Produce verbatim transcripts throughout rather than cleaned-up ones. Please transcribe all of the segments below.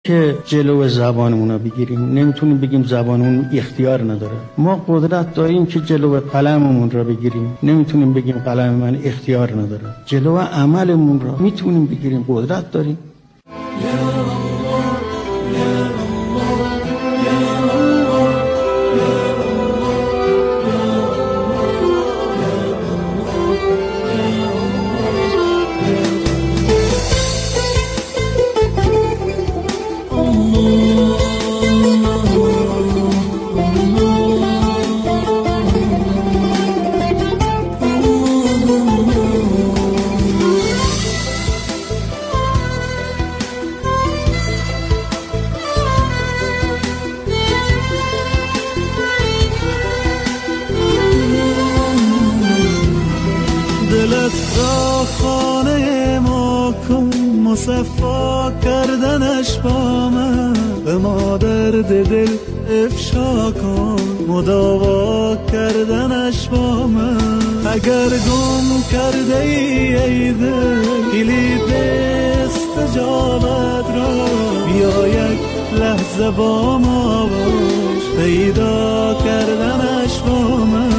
که جلو زبانمون رو بگیریم. نمیتونیم بگیم زبانمون اختیار نداره. ما قدرت داریم که جلو قلممون رو بگیریم. نمیتونیم بگیم قلم من اختیار نداره. جلو عملمون رو میتونیم بگیریم. قدرت داریم. مصفا کردنش با من به ما درد دل افشا کن، مداوا کردنش با من. اگر گم کرده ای ای دل کلید استجابت را، بیا یک لحظه با ما باش پیدا کردنش با من.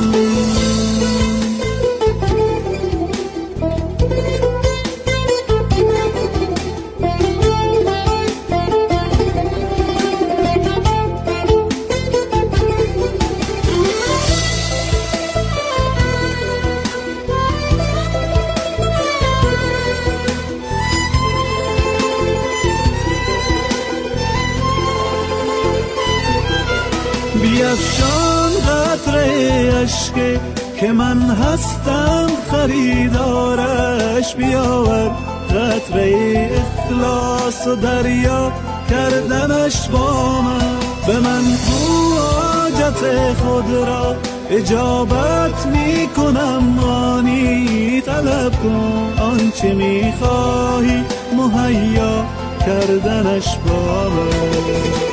بیفشان قطره عشق که من هستم خریدارش، بیاور قطره اخلاص و دریا کردنش با من. به من تو حاجت خود را اجابت می کنم، آنی طلب کن آنچه می خواهی مهیا کردنش با من.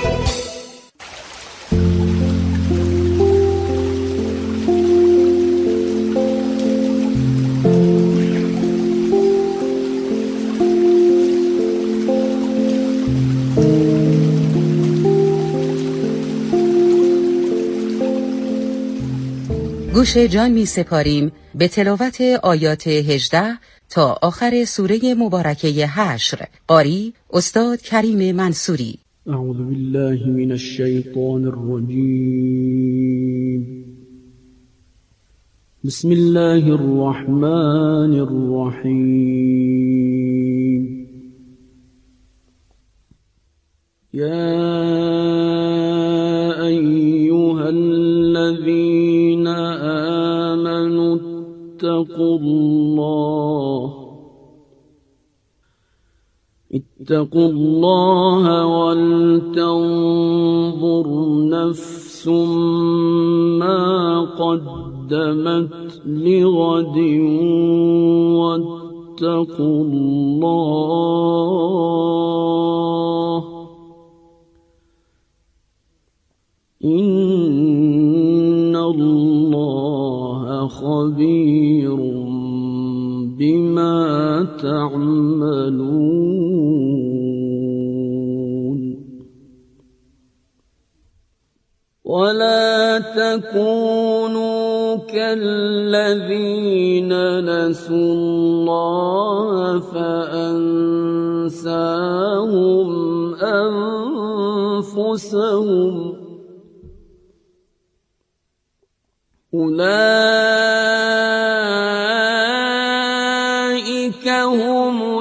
گوش جان می سپاریم به تلاوت آیات هجده تا آخر سوره مبارکه حشر. قاری استاد کریم منصوری. اعوذ بالله من الشیطان الرجیم. بسم الله الرحمن الرحیم. یا ایها الذین آمنوا اتقوا الله اتقوا الله ولتنظر نفس ما قدمت لغد واتقوا الله إن الله خبير بما تعملون. ولا تكونوا كالذين نسوا الله فأنساهم أنفسهم أولئك هم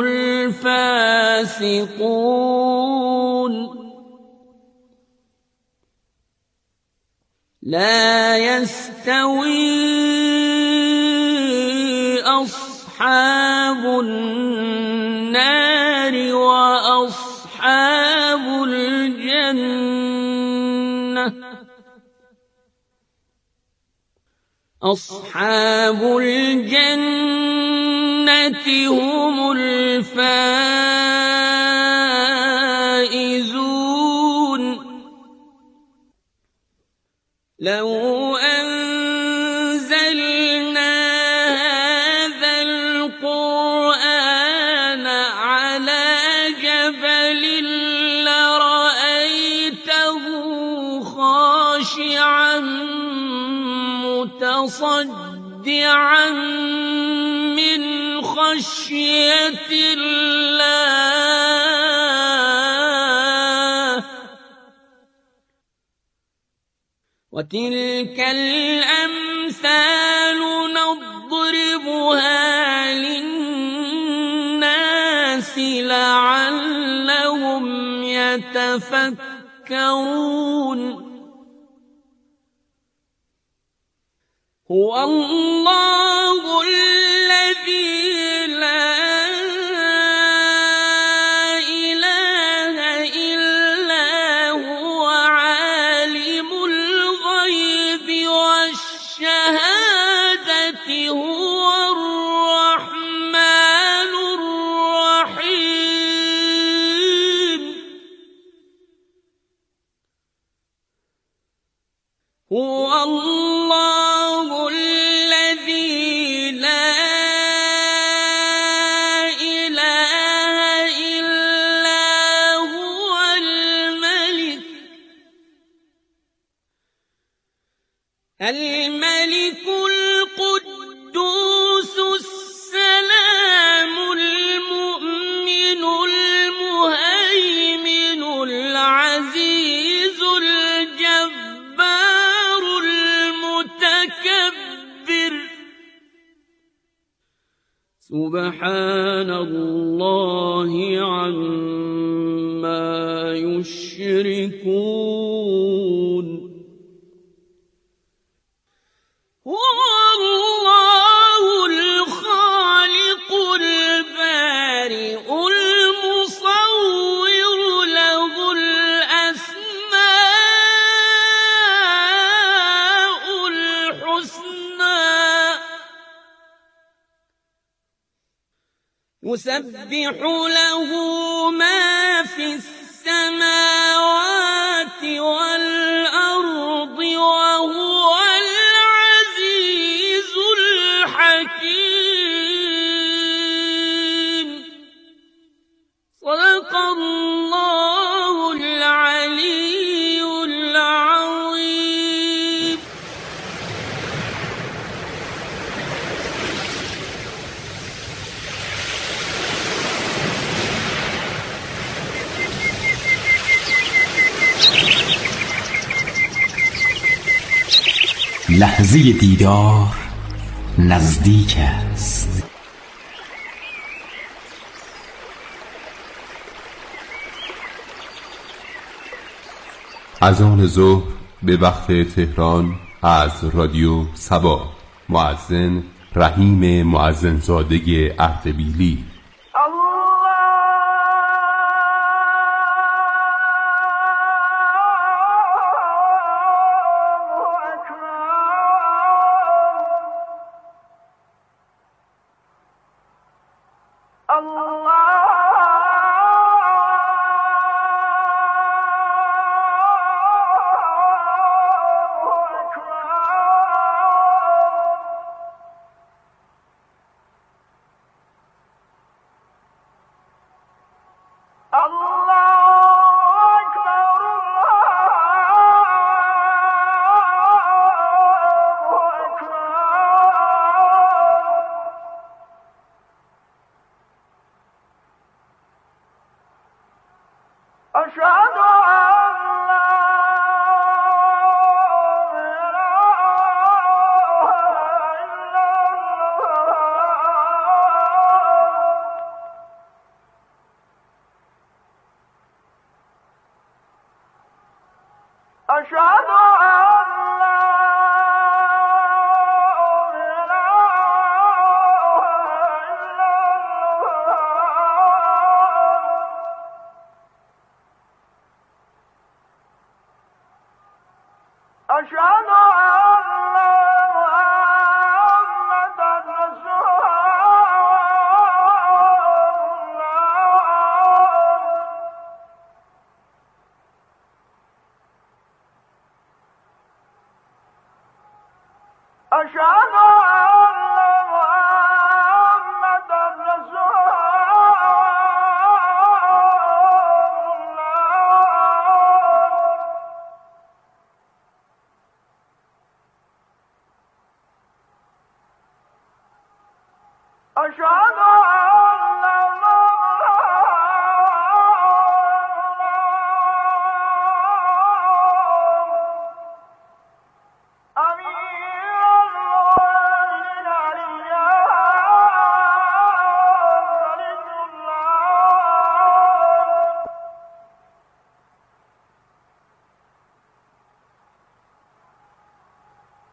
الفاسقون. لا يستوي أصحاب النار وأصحاب الجنة أصحاب الجنة هم الفائزون. لو أنزلنا هذا القرآن على جبل متصدعا من خشية الله وتلك الأمثال نضربها للناس لعلهم يتفكرون هو الله الذي لا إله إلا هو عالم الغيب والشهادة هو الرحمن الرحيم هو الله الذي لا إله إلا هو الملك الملك القدوس السلام المؤمن المهيمن العزيز الجبار المتكبر سبحان الله عما يشركون هو الله الخالق البارئ المصور له الأسماء الحسنى يسبح له ما في السماوات والأرض وهو العزيز الحكيم صدق الله العلي العظيم لحظه دیدار نزدیک است. اذان ظهر به وقت تهران از رادیو صبا. مؤذن رحیم مؤذنزاده اردبیلی.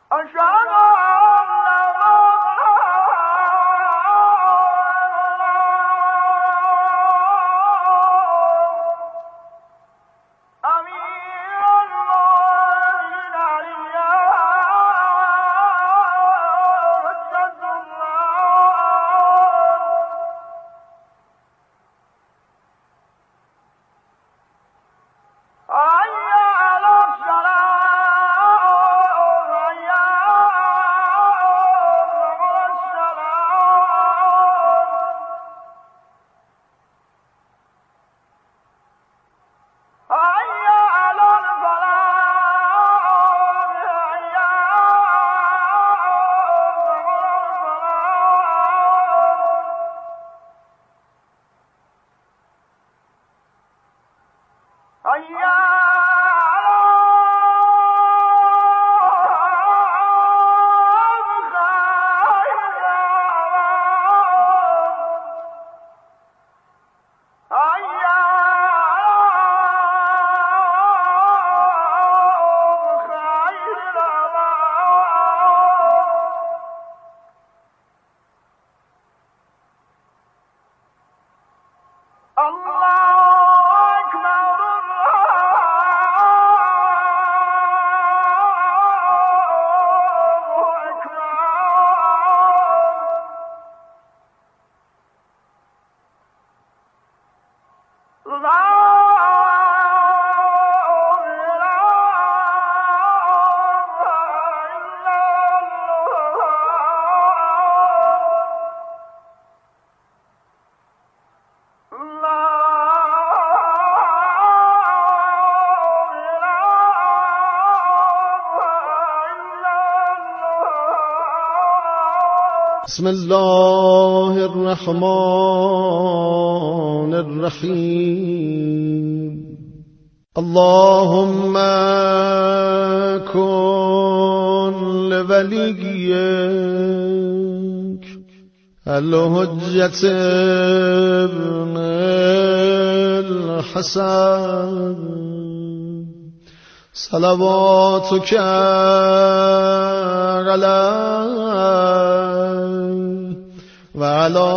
بسم الله الرحمن الرحیم. اللهم کن لولیک الحجة ابن الحسن صلواتك علیه و علی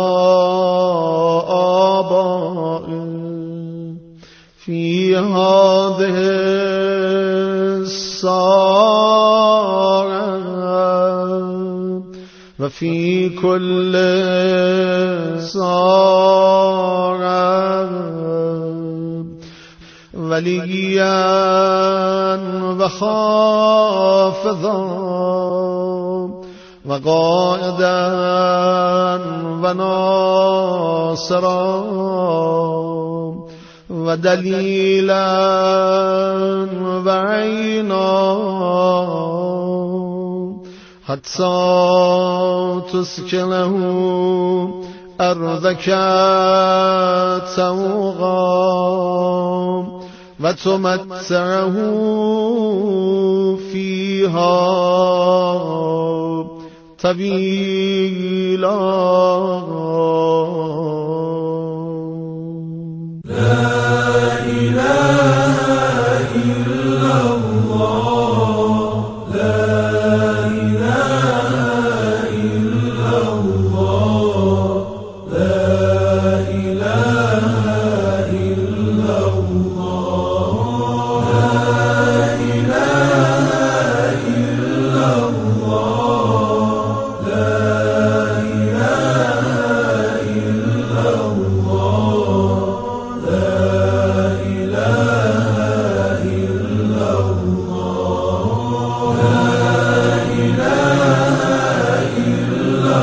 آبائه فی هذه الساعة و فی کل ساعة وليا وخافضا وقائدا وناصرا ودليلا وعينا حتى تسكنه أرضك توغا وتمتعه فيها طويلا. لا إله إلا الله لا إله إلا الله لا إله إلا الله لا إله إلا الله لا إله إلا الله لا إله إلا الله لا إله إلا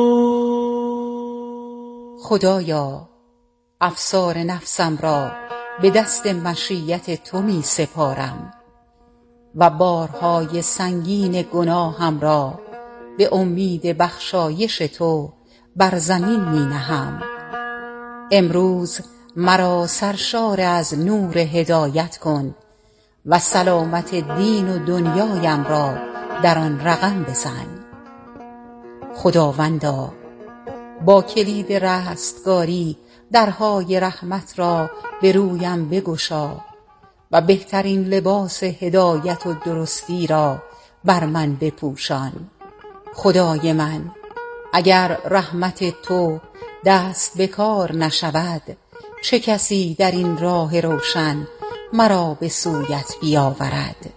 خدایا افسار نفسم را به دست مشیت تو می سپارم و بارهای سنگین گناهم را به امید بخشایش تو بر زمین می نهم. امروز مرا سرشار از نور هدایت کن و سلامت دین و دنیایم را در آن رقم بزن. خداوندا، با کلید رستگاری درهای رحمت را به رویم بگشا و بهترین لباس هدایت و درستی را بر من بپوشان. خدای من، اگر رحمت تو دست به کار نشود، چه کسی در این راه روشن مرا به سویت بیاورد؟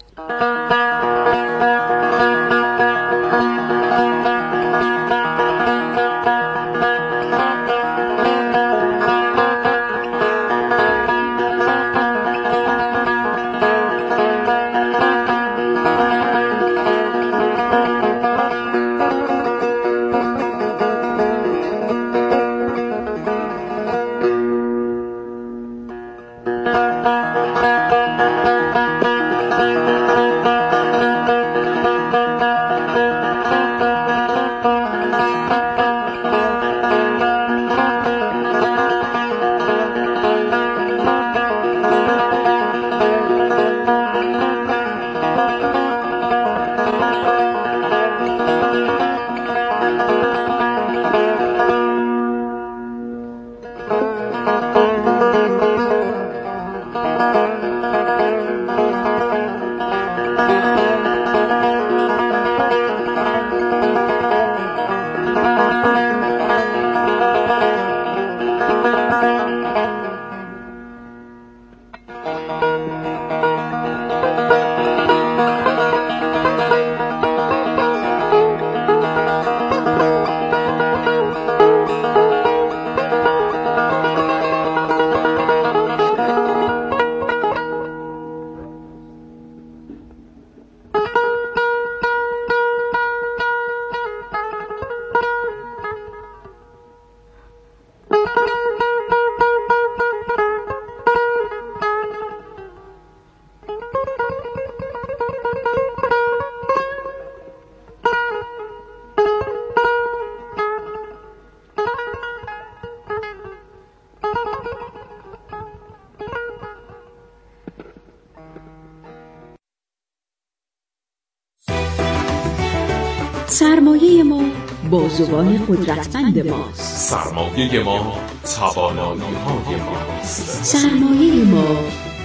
سرمایه ما بازوان قدرتمند ماست. سرمایه ما توانایی های ماست. سرمایه ما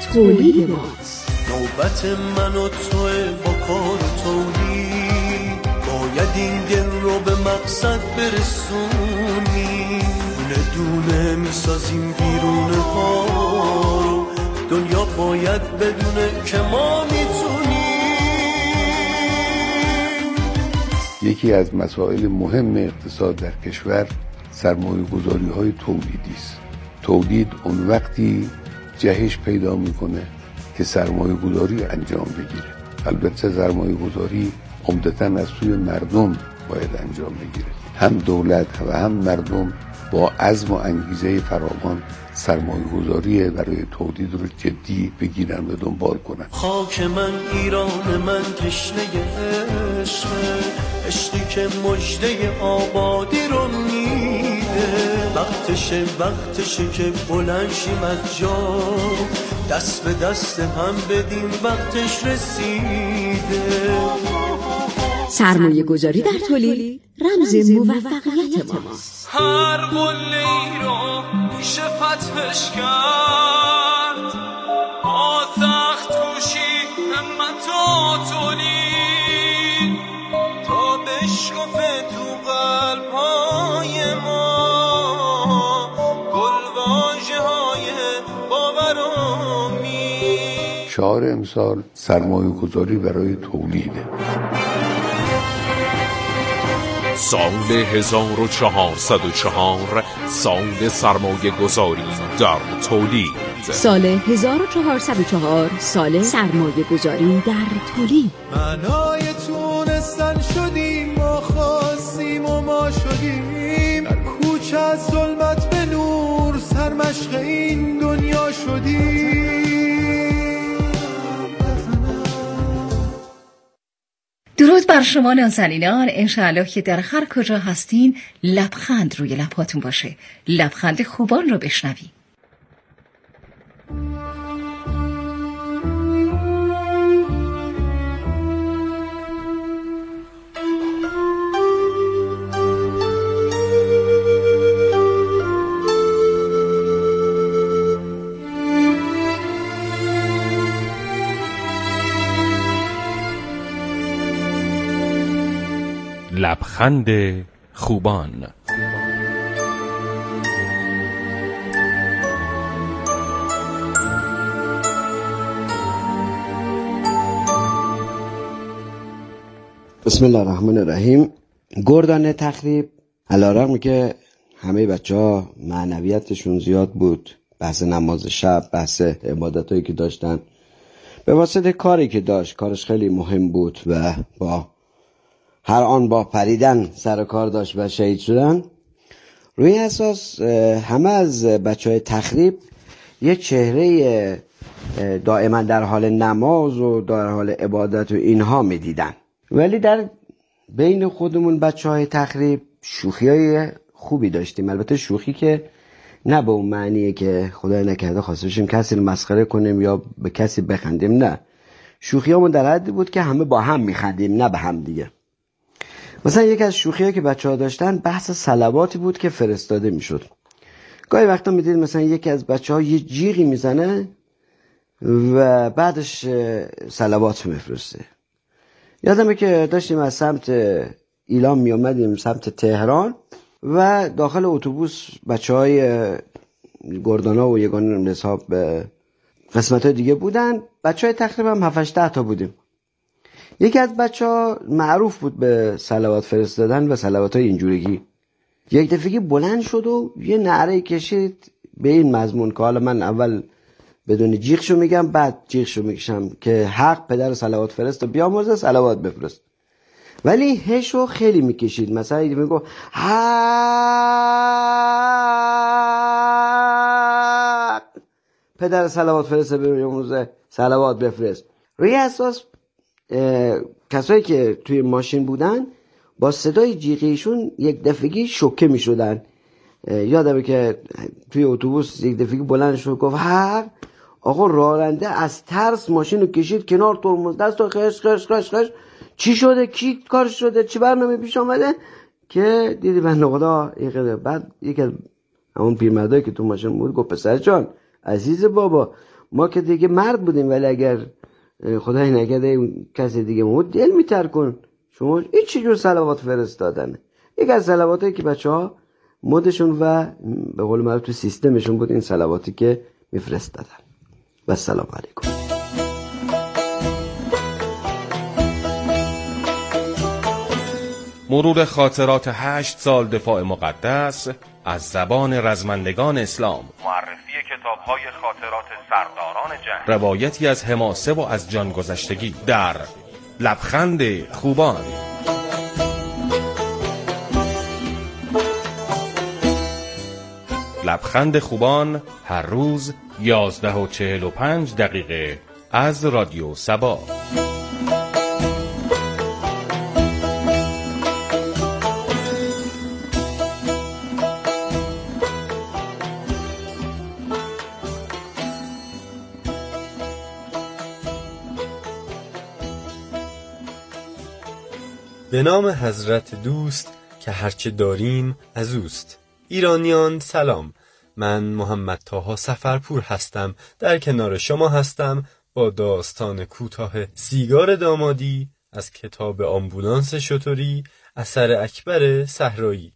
تولید ماست. نوبت من و توی با کار تولید، باید این دل رو به مقصد برسونی. دونه دونه میسازیم بیرون ها رو، دنیا باید بدونه که ما میتونیم. یکی از مسائل مهم اقتصاد در کشور سرمایه گذاری های تولیدی است. تولید اون وقتی جهش پیدا میکنه که سرمایه گذاری انجام بگیره. البته سرمایه گذاری عمدتاً از سوی مردم باید انجام بگیره. هم دولت و هم مردم با عزم و انگیزه فراوان سرمایه گذاری برای تولید رو جدی بگیرن و دنبال کنن. خاک من ایران من تشنه عشقه، عشقی که مژده آبادی رو میده. وقتشه وقتشه که بلند شیم از جا، دست به دست هم بدیم وقتش رسیده. سرمایه گذاری در تولید رمز موفقیت ماست. هر قله ای رو میشه فتحش کرد، با سخت کوشی همت و تولید، تا بشکفه تو قلب‌های ما گلواژه های باور و امید. شعار امسال سرمایه گذاری برای تولیده. سال هزار و چهارصد و چهار سال سرمایه گذاری در تولید. سال هزار و چهارصد و چهار سال سرمایه گذاری در تولید. معنای تونستن شدیم، ما خواستیم و ما شدیم. در کوچه از ظلمت به نور، سرمشق این دنیا جدا شدی. درود بر شما نازنینان، انشاءالله که در هر کجا هستین لبخند روی لباتون باشه. لبخند خوبان رو بشنویم. لبخند خوبان. بسم الله الرحمن الرحیم. گردان تخریب علیرغم که همه بچه ها معنویتشون زیاد بود، بحث نماز شب، بحث عبادتایی که داشتن، به واسطه کاری که داشت، کارش خیلی مهم بود و با هر آن با پریدن سر کار داشت و شهید شدن، روی اساس همه از بچه های تخریب یه چهره دائما در حال نماز و در حال عبادت و اینها می دیدن. ولی در بین خودمون بچه های تخریب شوخی های خوبی داشتیم. البته شوخی که نه به اون معنیه که خدای نکرده خواسته باشیم کسی رو مسخره کنیم یا به کسی بخندیم، نه. شوخی همون در حدی بود که همه با هم میخندیم، نه به هم دیگه. مثلا یک از شوخی‌ها که بچه‌ها داشتن بحث صلواتی بود که فرستاده میشد. گاهی وقتا میدید مثلا یکی از بچه‌ها یه جیغی میزنه و بعدش صلوات میفرسته. یادمه که داشتیم از سمت ایلام میامدیم سمت تهران و داخل اتوبوس بچه‌های گردانا و یگان حساب قسمت‌های دیگه بودن، بچه‌های تقریبا هفت هشت تا بودیم. یکی از بچه ها معروف بود به صلوات فرستادن و صلوات های اینجورگی. یک دفعه بلند شد و یه نعره کشید به این مضمون که حالا من اول بدون جیغشو میگم بعد جیغشو میکشم که حق پدر صلوات فرست و بیامرزه صلوات بفرست. ولی هشو خیلی میکشید، مثلا میگو حق پدر صلوات فرست بیامرزه صلوات بفرست. روی اساس کسایی که توی ماشین بودن با صدای جیغیشون یک دفعگی شوکه می شدن. یادمه که توی اتوبوس یک دفعگی بلند شد گفت حق. آقا راننده از ترس ماشین رو کشید کنار، ترمز دست و خش خش خش خش. چی شده؟ کی کار شده؟ چی برنامه پیش آمده؟ که دیدی بنده خدا اینقدر. بعد یک از همون پیرمردایی که تو ماشین بود گفت پسر جان عزیز بابا، ما که دیگه مرد بودیم ولی اگر خدای نکرده کسی دیگه مود دل میتر کن، شما این چه جور صلوات فرستادنه؟ یک از صلواتی که بچه ها مودشون و به قول معروف تو سیستمشون بود این صلواتی که میفرستادن. و السلام علیکم. مرور خاطرات هشت سال دفاع مقدس از زبان رزمندگان اسلام، معرفی کتاب‌های خاطرات سرداران جنگ، روایتی از حماسه و از جان گذشتگی در لبخند خوبان. لبخند خوبان هر روز یازده و چهل و پنج دقیقه از رادیو سبا. به نام حضرت دوست که هرچه داریم از اوست. ایرانیان سلام، من محمد طاها سفرپور هستم، در کنار شما هستم با داستان کوتاه سیگار دامادی از کتاب آمبولانس شتری اثر اکبر صحرایی.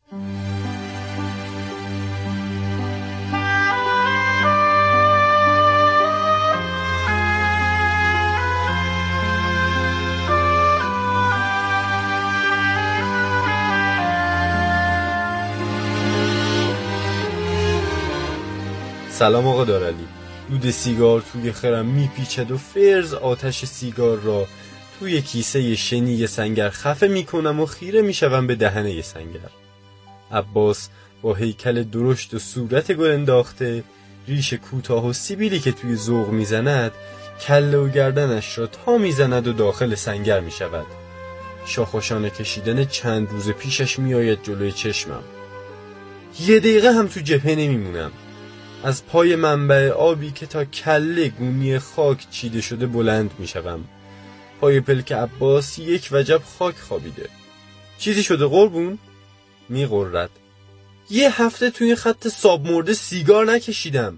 سلام آقا دارعلی. دود سیگار توی خرم میپیچد و فرز آتش سیگار را توی کیسه شنی سنگر خفه میکنم و خیره میشوم به دهنه سنگر. عباس با هیکل درشت و صورت گل انداخته ریش کوتاه و سیبیلی که توی ذوق میزند کله و گردنش را تا میزند و داخل سنگر میشود. شاخوشانه کشیدن چند روز پیشش میآید جلوی چشمم. یه دقیقه هم تو جبهه نمیمونم. از پای منبع آبی که تا کله گونی خاک چیده شده بلند میشوم. پای پلک عباس یک وجب خاک خوابیده. چیزی شده قربون؟ میغرد. یه هفته توی این خط ساب مرده سیگار نکشیدم.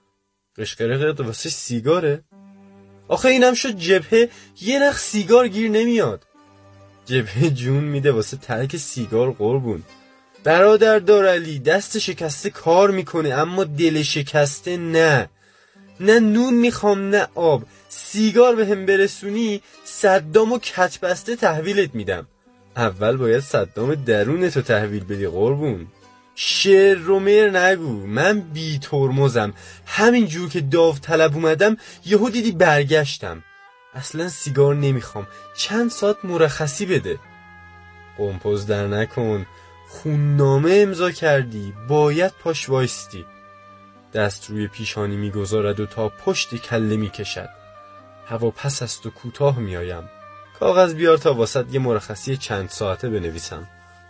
قشقرقت واسه سیگاره؟ آخه اینم شد جبهه یه نخ سیگار گیر نمیاد. جبهه جون میده واسه ترک سیگار قربون. برادر دارعلی دست شکسته کار میکنه اما دل شکسته نه. نه نون میخوام نه آب. سیگار به هم برسونی صدام و کچبسته تحویلت میدم. اول باید صدام درونتو تحویل بدی قربون. شعر رومر نگو، من بی ترمزم. همین جور که داوطلب اومدم یهو دیدی برگشتم. اصلا سیگار نمیخوام، چند ساعت مرخصی بده. قمپوز در نکن، خوننامه امضا کردی، باید پاش وایستی. دست روی پیشانی میگذارد و تا پشت کله میکشد. هوا پس است و کوتاه میایم. کاغذ بیار تا واسط یه مرخصی چند ساعته بنویسم.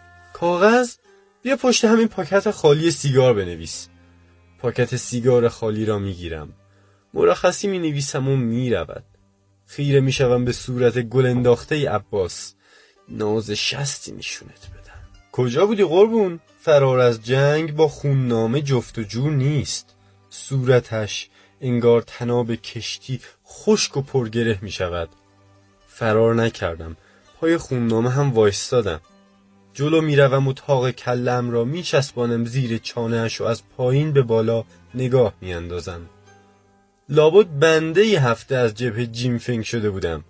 کاغذ؟ بیا پشت همین پاکت خالی سیگار بنویس. پاکت سیگار خالی را میگیرم. مرخصی می نویسم و می رود. خیره می شوم به صورت گل انداخته عباس. ناز شستی نشونت بدم. کجا بودی قربون؟ فرار از جنگ با خوننامه جفت و جور نیست. صورتش انگار تناب کشتی خشک و پرگره می شود. فرار نکردم. پای خوننامه هم وایستادم. جلو می روم و تاق کلم را می چسبانم زیر چانه‌اش و از پایین به بالا نگاه می اندازم. لابد بنده ی هفته از جبهه جیمفنگ شده بودم.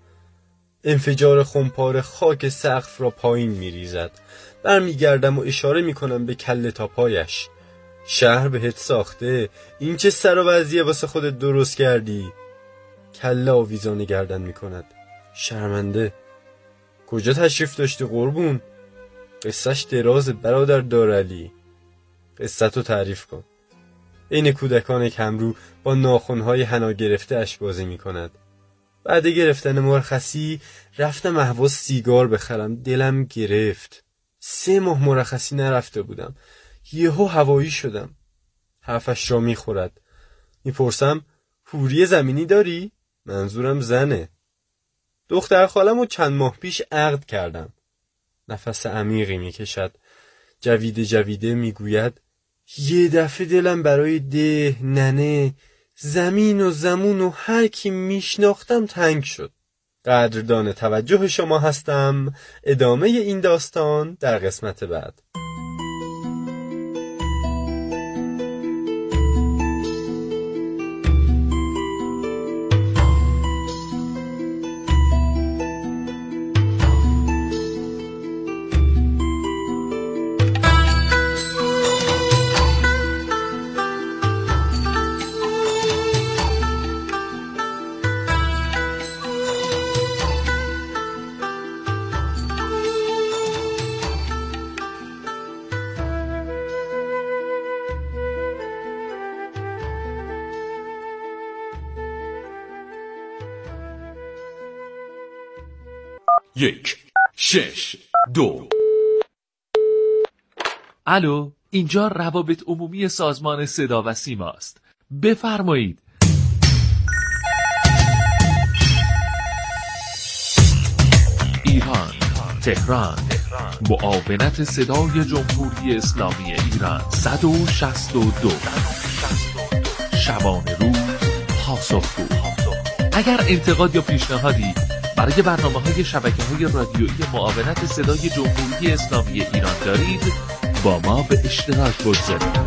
انفجار خمپار خاک سقف را پایین می ریزد. برمی گردم و اشاره می کنم به کله تا پایش. شهر بهت ساخته، این چه سر و وضعیه واسه خودت درست کردی؟ کله آویزان گردن می کند. شرمنده. کجا تشریف داشتی قربون؟ قصهش دراز برادر دارعلی. قصه‌تو تعریف کن. این کودکان کمرو با ناخن‌های حنا گرفته اش بازی می کند. بعد گرفتن مرخصی رفتم اهواز سیگار بخرم. دلم گرفت. سه ماه مرخصی نرفته بودم. یهو هوایی شدم. حرفش را می خورد. می پرسم حوری زمینی داری؟ منظورم زنه. دختر خالمو چند ماه پیش عقد کردم. نفس عمیقی می کشد. جویده جویده می گوید یه دفعه دلم برای ده، ننه، زمین و زمون و هر کی می شناختم تنگ شد. قدردان توجه شما هستم. ادامه این داستان در قسمت بعد. یک شش دو. الو، اینجا روابط عمومی سازمان صدا و سیما است. بفرمایید. ایران، تهران، معاونت صدای جمهوری اسلامی ایران. صد و شصت و دو. شبانه روز پاسخگو. اگر انتقاد یا پیشنهادی برای برنامه‌های شبکه‌های رادیویی معاونت صدای جمهوری اسلامی ایران دارید، با ما به اشتراک بگذارید.